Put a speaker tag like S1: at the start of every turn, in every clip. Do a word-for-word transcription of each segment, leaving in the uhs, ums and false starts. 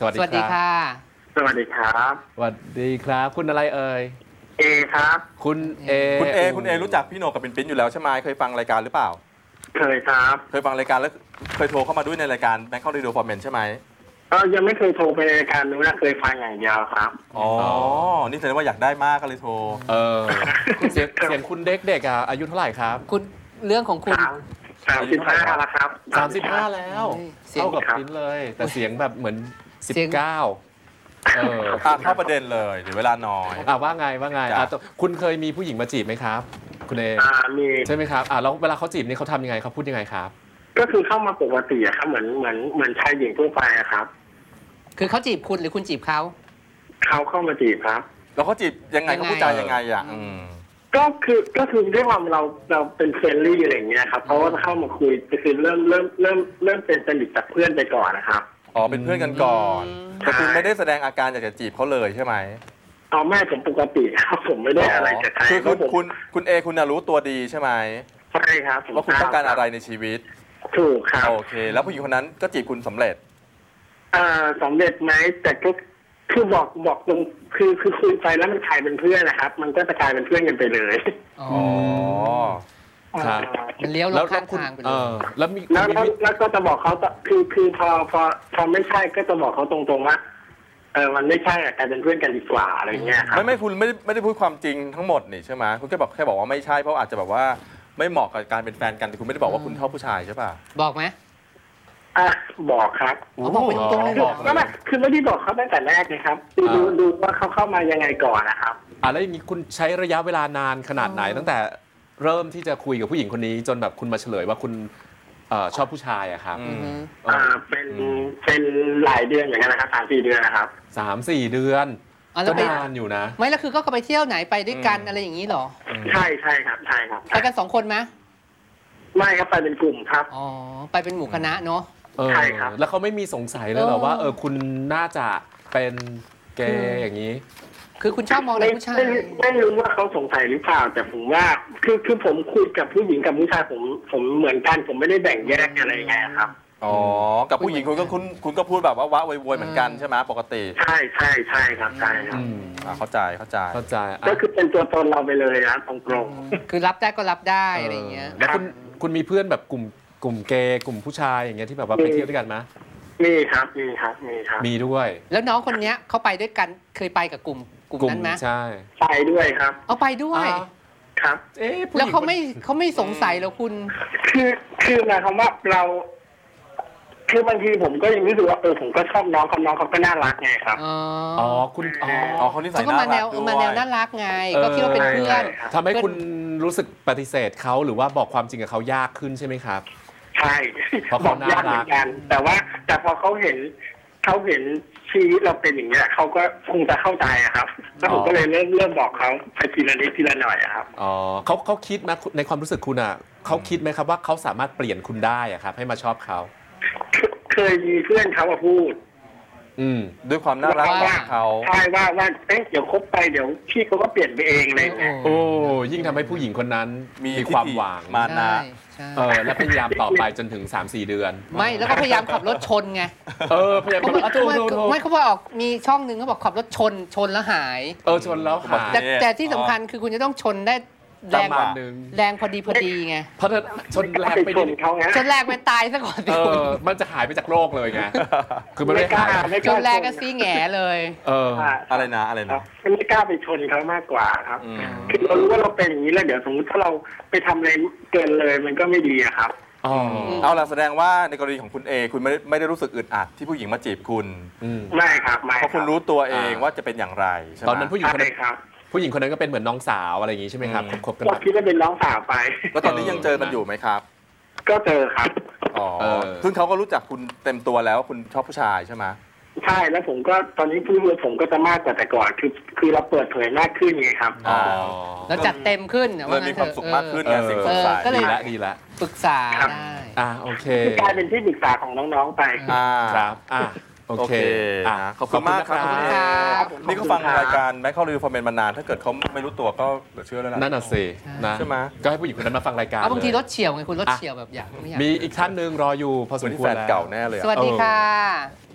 S1: สวัสดีค่ะ
S2: สวัสดีครับ
S1: สวัสดีครับคุณอะไรเอ่ย
S2: เอครับ
S1: คุณเอ
S3: คุณเอคุณเอรู้จักพี่โหนกกับปิ่นปิ่นอยู่แล้วใช่ไหมเคยฟังรายการหรือเปล่า
S2: เคยครับ
S3: เคยฟังรายการแล้วเคยโทรเข้ามาด้วยในรายการ Bangkok Radio for Men ใช่ไหม
S2: เออยังไม่เคยโทรไปในรายการนู้นนะเคยฟังอย่างเดียวครับ
S3: อ๋อนี่แสดงว่าอยากได้มากก็เลยโทร
S1: เออเสียงเสียงคุณเด็กๆอ่ะอายุเท่าไหร่ครับ
S4: คุณเรื่องของคุณ
S2: สามสิบห้าแล้วครับ
S1: สามสิบห้าแล้วเท่ากับปิ่นเลยแต่เสียงแบบเหมือนสิบเก้าเออ
S3: เข้าประเด็นเลยเดี๋ยวเวลาน้อย
S1: อ่ะว่าไงว่าไงอ่ะคุณเคยมีผู้หญิงมาจีบไหมครับคุณเอ
S2: อ่ามี
S1: ใช่ไหมครับอ่ะแล้วเวลาเขาจีบนี่เขาทำยังไงเขาพูดยังไงครับ
S2: ก็คือเข้ามาปกติอะครับเหมือนเหมือนเหมือนชายหญิงทั่วไปอะครับ
S4: คือเขาจีบคุณหรือคุณจีบเขา
S2: เขาเข้ามาจีบครับ
S3: แล้วเขาจีบยังไงเขาพูดจายังไงอ่ะ
S2: ก็คือก็คือด้วยความเราเราเป็นเฟรนลี่อะไรอย่างเงี้ยครับเพราะว่าเข้ามาคุยคือเริ่มเริ่มเริ่มเริ่มเป็นสนิทจากเพื่อนไปก่อนนะครับ
S3: อ๋อเป็นเพื่อนกันก่อนแต่คุณไม่ได้แสดงอาการอยากจะจีบเขาเลยใช่ไหม
S2: อ๋อแม่ผมปกติครับผมไม่ได้อะไรจะใคร
S3: คือคุณคุณคุณเอคุณรู้ตัวดีใช่ไหม
S2: ใช่ครับ
S3: ว่าคุณต้องการอะไรในชีวิต
S2: ถูกครับ
S3: โอเคแล้วผู้หญิงคนนั้นก็จีบคุณสำเร็จ
S2: อ่าสำเร็จไหมแต่ก็คือบอกบอกตรงคือคือคุยไปแล้วมันกลายเป็นเพื่อนนะครับมันก็จะกลายเป็นเพื่อนกันไปเลย
S4: อ๋อ
S1: ครับ
S4: มันเลี้ยวลงข้างทางไปเลย
S1: แล้วมี
S2: แล้วแล้วก็จะบอกเขาคือคือพอพอพอไม่ใช่ก็จะบอกเขาตรงๆว่าเออมันไม่ใช่กลายเป็นเพื่อนกันดีกว่าอะไรเงี้ยครับ
S3: ไม่ไม่คุณไม่ไม่ได้พูดความจริงทั้งหมดนี่ใช่ไหมคุณแค่บอกแค่บอกว่าไม่ใช่เพราะอาจจะแบบว่าไม่เหมาะกับการเป็นแฟนกันแต่คุณไม่ได้บอกว่าคุณชอบผู้ชายใช่ป่ะ
S4: บอกไหม
S2: อ่ะบอกครับ
S4: บอกไปตรงๆเลยบอก
S2: ก็แบบคือไม่ได้บอกเขาตั้งแต่แรกเลยครับดูดูว่าเขาเข้ามายังไงก่อนนะครับ
S1: อ่ะแล้วอย่างนี้คุณใช้ระยะเวลานานขนาดไหนตั้งแต่เริ่มที่จะคุยกับผู้หญิงคนนี้จนแบบคุณมาเฉลยว่าคุณชอบผู้ชายอะครับ
S2: อ่าเป็นเป็นหลายเดือนอย่างนั้นนะครับสามสี่เดือนนะครับ
S1: สามสี่เดือนก็นานอยู่นะ
S4: ไม่แล้วคือก็ไปเที่ยวไหนไปด้วยกันอะไรอย่างนี้หรอ
S2: ใช่ใช่ครับใช่ครับ
S4: ไปกันสองคนไหม
S2: ไม่ครับไปเป็นกลุ่มครับ
S4: อ๋อไปเป็นหมู่คณะเนาะ
S2: ใช่ครับ
S1: แล้วเขาไม่มีสงสัยเลยเหรอว่าเออคุณน่าจะเป็นเกย์อย่างนี้
S4: คือคุณชอบมองในผู้ชาย
S2: ไม่รู้ว่าเขาสงสัยหรือเปล่าแต่ผมว่าคือคือผมคุยกับผู้หญิงกับผู้ชายผมผมเหมือนกันผมไม่ได้แบ่งแยกอะไรไงครับ
S3: อ๋อกับผู้หญิงคุณก็คุณคุณก็พูดแบบว่าว้าโวยๆเหมือนกันใช่ไหมปกติ
S2: ใช่ใช่ใช่ครับใช่ครับ
S3: เข้าใจเข้าใจ
S1: เข้าใจ
S2: ก็คือเป็นตัวตนเราไปเลยนะตรง
S4: ๆคือรับได้ก็รับได้อะไรเงี้ย
S1: แล้วคุณคุณมีเพื่อนแบบกลุ่มกลุ่มเกย์กลุ่มผู้ชายอย่างเงี้ยที่แบบว่าไปเที่ยวด้วยกันไหม
S2: มีครับมีครับมีครับ
S1: มีด้วย
S4: แล้วน้องคนเนี้ยเขาไปด้วยกันเคยไปกับกลุ่มกลุ่มนั้นไหม
S1: ใช่
S2: ไปด้วยครับ
S4: เอาไปด้วย
S2: ครับ
S4: เอ๊ะแล้วเขาไม่เขาไม่สงสัยเหรอคุณ
S2: คือคือหมายความว่าเราคือบางทีผมก็ยังรู้สึกว่าเออผมก็ชอบน้องเขาน้องเขาก็น่ารักไงครับ
S1: อ๋อคุณ
S3: อ๋อเขานิสัยน่ารักด้วย
S4: มาแนวน่ารักไงก็คิดว่าเป็นเพื่อน
S1: ทำให้คุณรู้สึกปฏิเสธเขาหรือว่าบอกความจริงกับเขายากขึ้นใช่ไหมครับ
S2: ใช่บอกยากเหมือนกันแต่ว่าแต่พอเขาเห็นเขาเห็นชีวิตเราเป็นอย่างเงี้ยเขาก็คงจะเข้าใจครับแล้วผมก็เลยเริ่มเริ่มบอกเขาไปทีละนิดทีละหน่อยครับ
S1: อ๋อเขาเขาคิดไหมในความรู้สึกคุณอ่ะเขาคิดไหมครับว่าเขาสามารถเปลี่ยนคุณได้อะครับให้มาชอบเขา
S2: เคยมีเพื่อนเขามาพูด
S1: อืม
S3: ด้วยความน่ารักของเขา
S2: ใช่ว่าว่าเอ๊ะเดี๋ยวคบไปเดี๋ยวพี่เขาก็เปลี่ยนไปเองเลย
S1: โอ้ยิ่งทำให้ผู้หญิงคนนั้นมีความหวัง
S3: มานะ
S1: เออแล้วพยายามต่อไปจนถึง สามสี่ เดือน
S4: ไม่แล้วก็พยายามขับรถชนไง
S1: เออพยายามขับรถชน
S4: ไม่เขาบอกมีช่องนึงเขาบอกขับรถชนชนแล้วหาย
S1: เออชนแล้วหาย
S4: แต่แต่ที่สำคัญคือคุณจะต้องชนได้แรงแรงพอดีพอดีไง
S1: เพราะถ้าชนแรงไปดิ
S4: ชนแรงไปตายซะก่อน
S1: เออมันจะหายไปจากโลกเลยไงคือมันไม่
S2: กล้า
S4: ชนแรงก็ซีแง่เลย
S1: เออ
S3: อะไรนะอะไรนะ
S2: ไม่กล้าไปชนเขามากกว่าครับคือเรารู้ว่าเราเป็นอย่างนี้แล้วเดี๋ยวสมมติถ้าเราไปทำอะไรเกินเลยมันก็ไม่ดีครับ
S3: เอาล่ะแสดงว่าในกรณีของคุณเอคุณไม่ไม่ได้รู้สึกอึดอัดที่ผู้หญิงมาจีบคุณ
S2: ไม่ครับไม่
S3: เพราะคุณรู้ตัวเองว่าจะเป็นอย่างไรใช่ไหม
S1: ตอนนั้นผู้หญิงคนนั้นผู้หญิงคนนั้นก็เป็นเหมือนน้องสาวอะไรอย่างนี้ใช่ไหมครับคบกัน
S2: ก็คิดว่าเป็นน้องสาวไป
S3: แล้วตอนนี้ยังเจอกันอยู่ไหมครับ
S2: ก็เจอครับ
S3: อ๋อซึ่งเขาก็รู้จักคุณเต็มตัวแล้วว่าคุณชอบผู้ชายใช่ไหม
S2: ใช่แล้วผมก็ตอนนี้พูดเลยผมก็จะมากกว่าแต่ก่อนคือคือเราเปิดเผยมากขึ้นไงครับ
S4: อ๋อแล้วจัดเต็มขึ้น
S3: เลยมีความสุขมากขึ้นไงสิ่งสงสัย
S1: ดีละดีละ
S4: ปรึกษาได้
S1: อ่าโอเค
S2: กลายเป็นที่ปรึกษาของน้องๆไป
S1: ครับอ่าโอเค
S3: อ่ะขอบคุณมากครับนี่ก็ฟังรายการแม็กเข้ารีวิวฟอร์เมนมานานถ้าเกิดเขาไม่รู้ตัวก็เหลือเชื่อแล้วนะ
S1: นั่นน่ะสินะ
S3: ใช่ไหม
S1: ก็ให้ผู้หญิงคนนั้นมาฟังรายการ
S4: บางทีรถเฉี่ยวไงคุณรถเฉี่ยวแบบอยาก
S1: มีอีกท่านหนึ่งรออยู่พอสมควรแล้ว
S3: เก่าแน่เลย
S4: สวัสดีค่ะ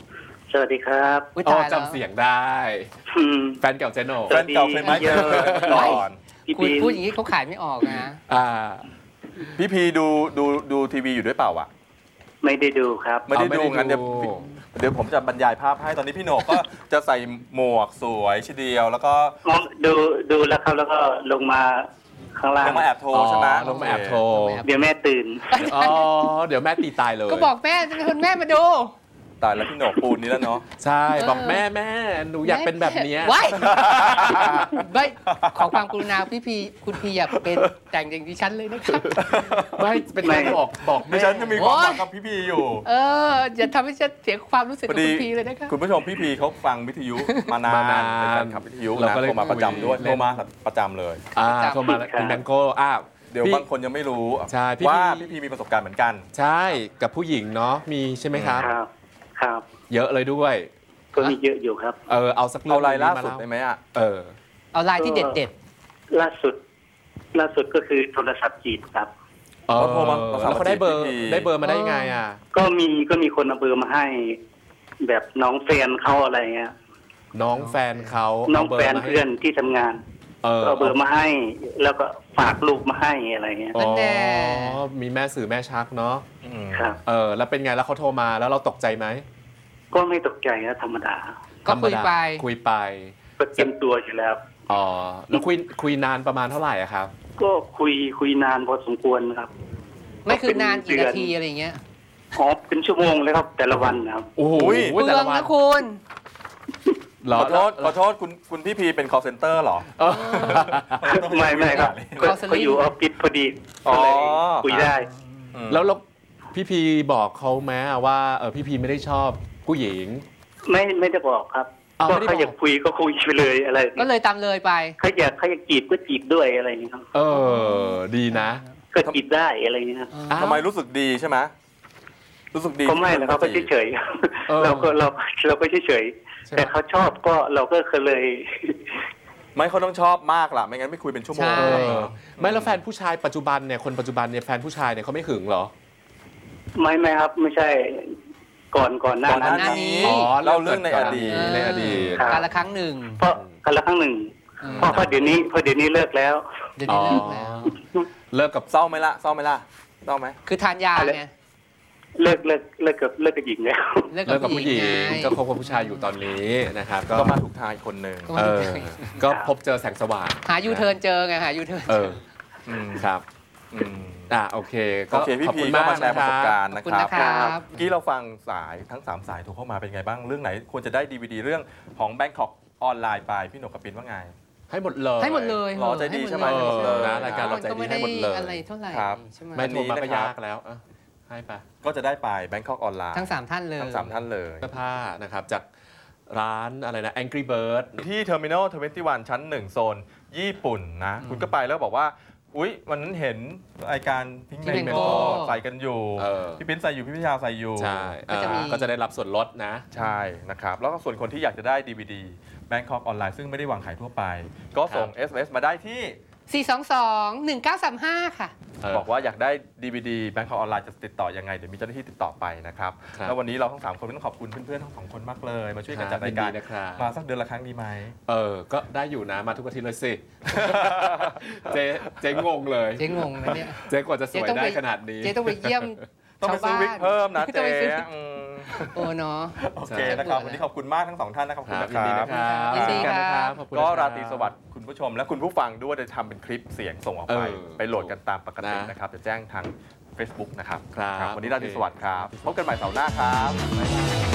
S5: สวัสดีครับ
S4: อุ๊ย
S1: อ๋อ
S4: ตายแล้ว
S1: จำเสียงได้
S5: อืม
S1: แฟนเก่าเจโน่
S3: แฟนเก่าเคยไหม
S5: เยอะ
S3: ก่อน
S5: พี่
S4: คุณ
S5: ปีน
S4: พูดอย่างนี้เขาขายไม่ออกนะ
S1: อ่า
S3: พี่พีดูดูดูทีวีอยู่ด้วยเปล่าอ่ะ
S5: ไม่ได้ดูครับ
S3: ไม่ได้
S1: เอาไม่
S3: ดู
S1: ได้
S3: งั้นเดี๋ยว
S1: ดู
S3: เดี๋ยวผมจะบรรยายภาพให้ตอนนี้พี่โหนกก็ จะใส่หมวกสวยทีเดียวแล้วก็
S5: อ๋อดูดูแล้วครับแล้วก็ลงมาข้างล่าง
S3: ลงมาแอบโทรใช่ไหม
S1: ลงมาแอบโทร
S5: เดี๋ยวแม่ตื่น
S1: อ๋อ เดี๋ยวแม่ตีตายเลย
S4: ก็บอกแม่จะเป็นคนแม่มาดู
S3: ตายแล้วพี่โหนกปูนนี้แล้วเนาะ
S1: ใช่ บอกแม่แม่หนูอยากเป็นแบบเนี้ย
S4: ว้ายไม่ขอความกรุณาพี่พีคุณพีอย่าเป็นแต่งอย่างดิฉันเลยนะครับ
S1: ไม่เป็นการบอกบอก
S3: ดิ
S1: แม่
S3: ฉันจะมีความหวัง
S4: โอ๊ย
S3: กับพี่พีอยู่
S4: เอออย่าทำให้ฉันเสียความรู้สึก
S3: พ
S4: กั
S3: อบ ดี
S4: คุณพีเลยนะครับ
S3: คุณผู้ชมพี่พีเขาฟังวิทยุมานาน
S1: มานาน
S3: เป็นแฟนคลับวิทยุ
S1: เรา
S3: นะ
S1: ก็เลย
S3: โทรมาประจำด้วย
S1: คุย
S3: โทรมาประจำเลย
S1: อ่า
S4: ประจำ
S1: โทรมาคุณแบงโก้อ่า
S3: เดี๋ยว
S1: พี่
S3: บางคนยังไม่รู้
S1: ใช่พี่
S3: ว่า
S1: พี
S3: พี่พีมีประสบการณ์เหมือนกัน
S1: ใช่กับผู้หญิงเนาะมีใช่ไหมครับ
S5: ครับ ครับ
S1: เยอะเลยด้วย
S5: ก็มีเยอะอยู่ครับ
S1: เออเอาสักเรื่
S3: เอา
S1: อง
S3: รายล่า
S1: นี้ม
S3: สุด
S1: เ
S3: ได้ไหมอ่ะ
S1: เออ
S4: เอาลายที่เด็ดเด็ด
S5: ล่าสุด ล่าสุดก็คือโทรศัพท์จีบครับ
S1: เออ
S3: เขาโทรมา
S1: แล้วเขาได้เบอร์
S3: พี่พี
S1: ได้เบอร์มาได้ยังไงอ่ะ
S5: ก็มีก็มีคนเอาเบอร์มาให้ แบบน้องแฟนเขาอะไรเงี้ย
S1: น้องแฟนเขา
S5: น้อง
S1: เาเบ
S5: แฟ
S1: ร์
S5: น
S1: มาให้
S5: เพื่อนที่ทำงาน
S1: เออ
S5: ก็เอาเบอร์มาให้ แล้วก็ฝากลูกมาให้อะไรเงี้ย
S1: อ๋อ
S4: แน่
S1: มีแม่สื่อแม่ชักเนาะ
S3: อืม
S5: ครับ
S1: เออแล้วเป็นไงแล้วเขาโทรมาแล้วเราตกใจไหม
S5: ก็ไม่ตกใจนะธรรมดา
S4: ก็คุยไป
S1: คุยไป
S5: ก็เตรียมตัวอยู่แล้ว
S1: อ๋อแล้วคุยคุยนานประมาณเท่าไหร่อะครับ
S5: ก็คุยคุยนานพอสมควรนะครับ
S4: ไม่คือนานกี่นาทีอะไรอย่างเงี้ย
S5: อ๋อเป็นชั่วโมงเลยครับ แต่ละวันนะครับ
S1: โอ้โห
S4: เปลื
S1: แต่
S4: อง
S1: ละวั
S4: นะคุณ
S1: เหร
S3: ขอโทษขอโทษคุณคุณพี่พีเป็น call center เหรอ
S1: เออ
S5: ไม่ไม่ครับก็
S4: Call center
S5: ก็อยู่ออฟฟิศพอดี
S3: อ๋
S5: ก็
S3: อ
S5: เลยคุยได้
S3: อืม
S1: แล้วแล้วพี่พีบอกเขาไหมว่าเออพี่พีไม่ได้ชอบผู้หญิง
S5: ไม่ไม่ได้บอกครับ
S1: อ้าว
S5: ก็
S1: ไม่ได้บอก
S5: เขาอยากคุยก็คุยไปเลยอะไร
S4: ก็เลยตามเลยไป
S5: เขาอยากเขาอยากจีบก็จีบด้วยอะไรอย่างเงี้ยครับ
S1: เออ ดีนะ
S5: ก็จีบได้อะไรอย่างเงี้ยครับ
S1: อ้าว
S3: ทำไมรู้สึกดีใช่ไหมรู้สึกดี
S5: ก็ไม่นะครับก็เฉย
S1: เออ
S5: ๆเราก็เราเราก็เฉย
S1: ใช่
S5: ๆ
S1: ไหม
S5: แต่เขาชอบก็เราก็เคยเลย
S3: ไม่เขาต้องชอบมากล่ะไม่งั้นไม่คุยเป็นชั่วโมง
S4: ใช่
S1: เออไม่แล้วแฟนผู้ชายปัจจุบันเนี่ยคนปัจจุบันเนี่ยแฟนผู้ชายเนี่ยเขาไม่หึงเหรอ
S5: ไม่ไม่ครับ ไม่ใช่ก่อนก่อนหน้า
S3: ก่อนห
S5: นั้
S3: น้าน
S5: ครับ
S3: นี้
S1: อ๋อ
S3: เล่าเรื่องในอดีต
S4: เออ
S1: ในอดีต
S5: ครับ
S4: การละครั้งหนึ่ง
S5: เพราะกันละครั้งหนึ่ง
S4: เออ
S5: เพราะเพราะเดี๋ยวนี้เพราะเดี๋ยวนี้เลิกแล้ว
S4: เดี๋ยวนี้เลิกแล้ว
S1: เลิกกับ
S3: เศร้าไหมล่ะเศร้าไหมล่ะเศร้าไหม
S4: คือทานยาไง
S5: เลิกเลิกเลิกกับเลิกกับหญิงแล้ว
S4: เลิก
S1: เลิก
S4: กั
S1: กั
S4: บบ ผู้
S1: ผู้
S4: ห
S1: ห
S4: ญิ
S1: ญิ
S4: ง
S1: ง
S4: ไง
S1: ก็คบกับผู้ชายอยู่ตอนนี้นะครับ ก็
S3: ก็มาถูกทางอีกคนหนึ่ง
S1: เออก็พบเจอแสงสว่าง
S4: หายูเทิร์นเจอไงหายูเทิร์น
S1: เอ
S4: เจ
S1: อ
S4: อ
S3: อืม
S1: ครับ
S3: อืม
S1: อ่ะโอเค
S3: โอเคพี่
S1: ขอบ
S3: พี
S1: คุณ
S3: ก็
S1: มาก
S3: มาแชร์ประสบการณ์
S4: ขอบ
S3: นะ
S4: คุณ
S3: ครั
S4: นะ
S3: บ
S4: ครับ
S3: เมื่อกี้เราฟังสายทั้งสามสายโทรเข้ามาเป็นไงบ้างเรื่องไหนควรจะได้ดีวดีเรื่องของ Bangkok ออนไลน์ไปพี่หนกกับปินว่าไง
S1: ให้หมดเลย
S4: ให้หมดเลย
S3: หรอใจดีใช่ไหม
S1: เออ
S3: ให้หมดเลย
S1: นะรายการเราใจดีให้หมดเลย
S4: ก็ไอะไรเท่าไหร่
S3: ครับ
S4: ใช่ไหม
S1: ไม่โทรมา
S3: วันนี้
S1: ก็
S3: นะครับ
S1: ยากแล้วอ่ะให้ไป
S3: ก็จะได้ไป Bangkok ออนไลน์
S4: ทั้งสามท่านเลย
S3: ทั้งสามท่านเลย
S1: เสื้อผ้านะครับจากร้านอะไรนะ Angry Bird
S3: ที่ Terminal ทเวนตี้วัน ชั้นหนึ่งโซนญี่ปุ่นนะ คุณก็ไปแล้วบอกว่า อุ๊ย วันนั้นเห็นรายการพิง
S4: Pink
S3: แมน
S4: Mango
S3: ใส่กันอยู่
S1: เออ
S3: พี่ปิ้นใส่อยู่ พี่พิชาใส่อยู่
S1: ใช่
S4: ก็จะมี
S1: อ่าก็จะได้รับส่วนลดนะ
S3: ใช่นะครับ แล้วก็ส่วนคนที่อยากจะได้ ดี วี ดี Bangkok ออนไลน์ซึ่งไม่ได้วางขายทั่วไป ก็ส่ง เอส เอ็ม เอส มาได้ที่
S4: สี่สองสองหนึ่งเก้าสามห้าค่ะ
S1: เออ
S3: บอกว่าอยากได้ ดี วี ดี Bangkok ออนไลน์จะติดต่อยังไง เดี๋ยวมีเจ้าหน้าที่ติดต่อไปนะครับ
S1: ครับ
S3: แล้ววันนี้เราทั้งสามคนต้องขอบคุณเพื่อนๆทั้งสองคนมากเลย มาช่วยกันจัดรายการ
S1: ยินดีนะครับ
S3: มาสักเดือนละครั้งดีไหม
S1: เออ ก็ได้อยู่นะ มาทุกอาทิตย์เลยสิ เจ๊เจ๊งงเลย
S4: เจ๊งงนะเนี่ย
S1: เจ๊กว่าจะสวย
S4: เจ๊ต้อง
S1: ได้
S4: ไป
S1: ขนาดนี้
S4: เจ๊ต้องไปเยี่ยม
S3: ต้องไป
S4: ชาว
S3: ซื้อ
S4: บ้า
S3: วิก
S4: น
S3: เพิ่มนะ
S4: ต้อ
S3: เจ๊
S4: งไปซื้อ
S3: อืม
S4: โอ้เนาะ
S3: โอเคนะครับ วันนี้ขอบคุณมากทั้งสองท่านนะครับขอบ
S1: ค
S3: คุณ
S1: รับ
S3: นะ
S1: ยิน
S3: ค
S1: ดี
S3: รับ
S1: นะครับ
S4: ยินดีครับ
S1: ขอบคุณ
S3: ก็
S1: นะคบ
S3: ราตรีสวัสดิ์คุณผู้ชมและคุณผู้ฟังด้วยจะทำเป็นคลิปเสียงส่งออกไป
S1: เออ
S3: ไปโหลดกันตามปกติ
S1: นะ
S3: นะครับจะแจ้งทาง Facebook นะครับ
S1: ครับ
S3: วันนี้ราตรี
S1: โอเค
S3: สวัสดิ์ครับ พบกันใหม่เสาร์หน้าครับบ๊ายบาย